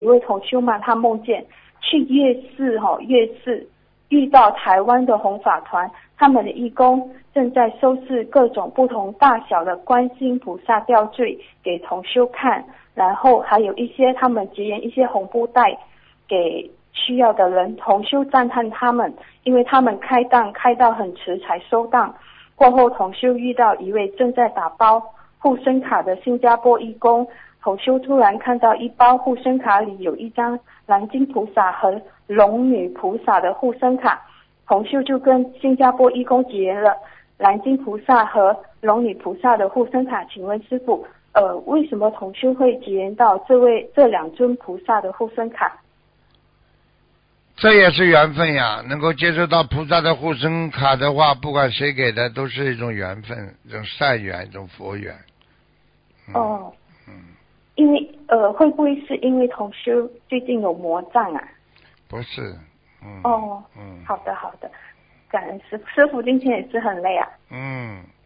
一位同修嘛，他梦见去夜市遇到台湾的弘法团，他们的义工正在收拾各种不同大小的观世音菩萨吊坠给同修看，然后还有一些他们结缘一些红布袋给需要的人。同修赞叹他们，因为他们开档开到很迟才收档。过后同修遇到一位正在打包护身卡的新加坡义工，同修突然看到一包护身卡里有一张蓝金菩萨和龙女菩萨的护身卡，同修就跟新加坡义工结缘了蓝金菩萨和龙女菩萨的护身卡。请问师父，为什么同修会结缘到这两尊菩萨的护身卡？ 这也是缘分呀，能够接受到菩萨的护身卡的话，不管谁给的都是一种缘分，一种善缘，一种佛缘。 因为会不会是因为同修最近有魔障啊？ 不是， 好的，感恩师父今天也是很累啊。